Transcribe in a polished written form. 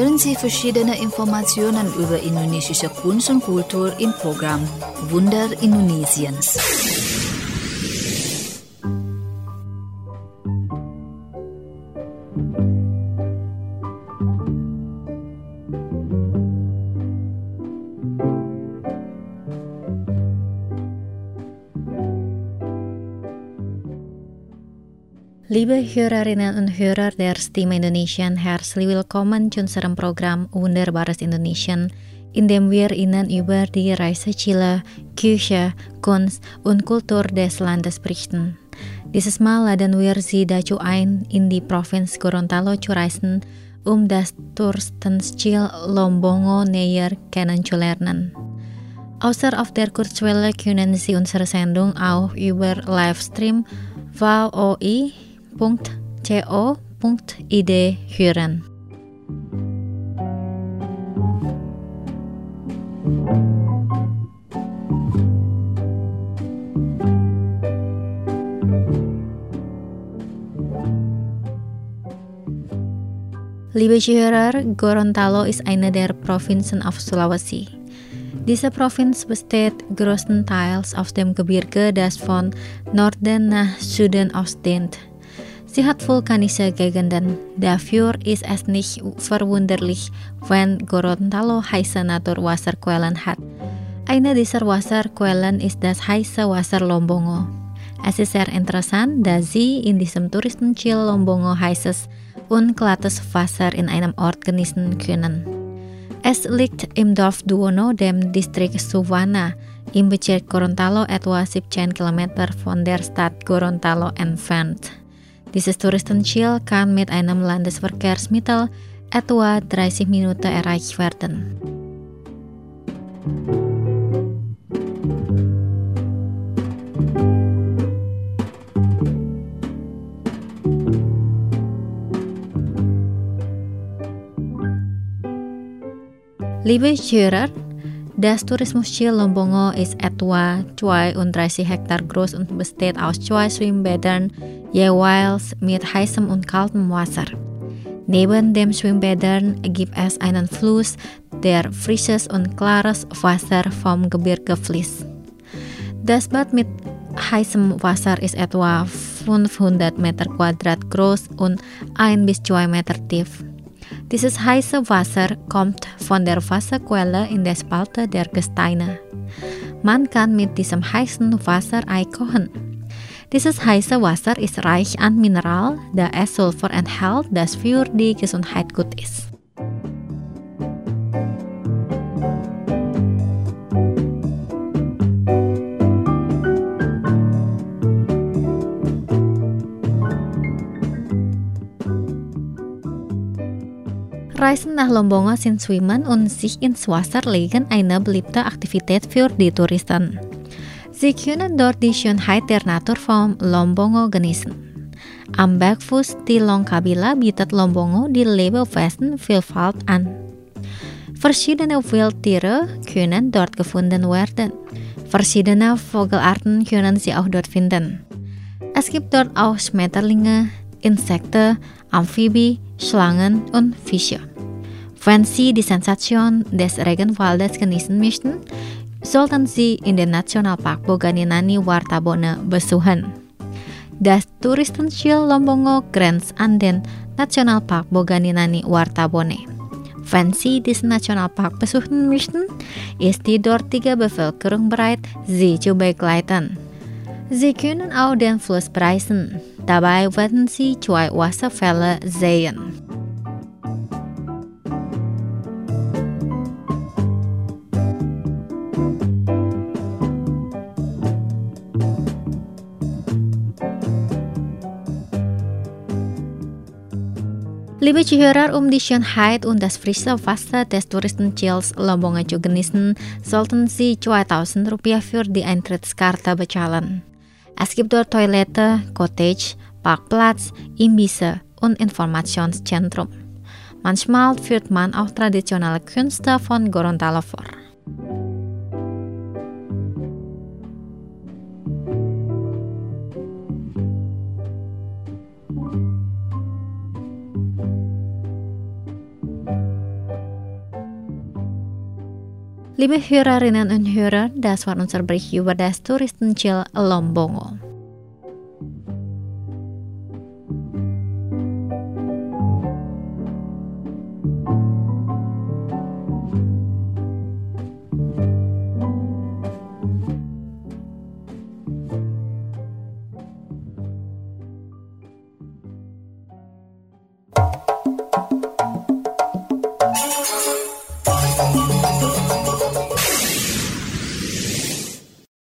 Hören Sie verschiedene Informationen über indonesische Kunst und Kultur im Programm Wunder Indonesiens. Liebe Hörerinnen und Hörer der Stimme Indonesian, herzlich willkommen zu unserem Programm Wunderbares Indonesien, in dem wir Ihnen über die Reiseziele, Küche, Kunst und Kultur des Landes berichten. Dieses Mal laden wir Sie dazu ein, in die Provinz Gorontalo zu reisen, das Touristenziel Lombongo näher kennenzulernen. Außer auf der Kurzwelle können Sie unsere Sendung auch über Livestream voi.co.id hören. Liebe Zuhörer, Gorontalo ist eine der Provinzen auf Sulawesi. Diese Provinz besteht größtenteils aus dem Gebirge, das von Norden nach Süden ausdehnt. Sie hat vulkanische Gegenden. Dafür ist es nicht verwunderlich, wenn Gorontalo heiße Naturwasserquellen hat. Eine dieser Wasserquellen ist das heiße Wasser Lombongo. Es ist sehr interessant, dass Sie in diesem Touristenziel Lombongo heißes und glattes Wasser in einem Ort genießen können. Es liegt im Dorf Duono, dem Distrikt Suwana, im Bezirk Gorontalo, etwa 17 Kilometer von der Stadt Gorontalo entfernt. Dieses Touristenziel kann mit einem Landesverkehrsmittel etwa 30 Minuten erreicht werden. Liebe Hörer, das Tourismusziel Lombongo ist etwa 32 Hektar groß und besteht aus 2 Schwimmbädern, jeweils mit heißem und kaltem Wasser. Neben den Schwimmbädern gibt es einen Fluss, der frisches und klares Wasser vom Gebirge fließt. Das Bad mit heißem Wasser ist etwa 500 Meter Quadrat groß und 1 bis 2 Meter tief. Dieses heiße Wasser kommt von der Wasserquelle in der Spalte der Gesteine. Man kann mit diesem heißen Wasser Ei kochen. Dieses heiße Wasser ist reich an Mineral, da es Sulfur enthält, das für die Gesundheit gut ist. Reisen nach Lombongo sind Schwimmen und sich ins Wasser legen eine beliebte Aktivität für die Touristen. Sie können dort die Schönheit der Natur von Lombongo genießen. Am Bergfuß die Longkabila bietet Lombongo die Lebewesen-Vielfalt an. Verschiedene Wildtiere können dort gefunden werden. Verschiedene Vogelarten können Sie auch dort finden. Es gibt dort auch Schmetterlinge, Insekten, Amphibien, Schlangen und Fische. Wenn Sie die Sensation des Regenwaldes genießen möchten, sollten Sie in den Nationalpark Boganinani Wartabone besuchen. Das Touristenziel Lombongo grenzt an den Nationalpark Boganinani Wartabone. Wenn Sie diesen Nationalpark besuchen möchten, ist die dortige Bevölkerung bereit, Sie zu begleiten. Sie können auch den Fluss bereisen. Dabei werden Sie 2 Wasserfälle sehen. Liebe Zuhörer, die Schönheit und das frische Wasser des Touristenziels Lombongo zu genießen, sollten Sie 2.000 Rupiah für die Eintrittskarte bezahlen. Es gibt dort Toilette, Cottage, Parkplatz, Imbisse und Informationszentrum. Manchmal führt man auch traditionelle Künste von Gorontalo vor. Liebe Hörerinnen und Hörer, das war unser Bericht über das Touristenziel Lombongo.